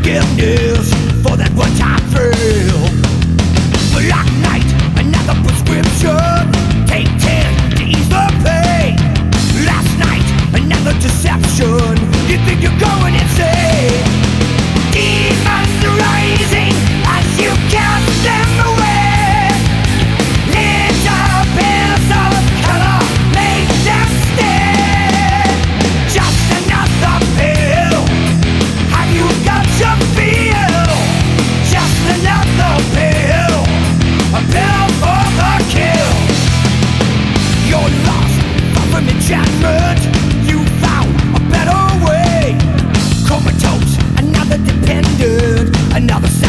forgiveness for that one-time thrill. Black night, another prescription. Take 10 to ease the pain. Last night, another deception. You think you're going insane. Demons rising as you cast them away. Little pills of color make them stay. Just another pill. Have you got your feel? Just another pill. A pill for the kill. You're lost, far from enchantment. You found a better way. Comatose, another dependent, another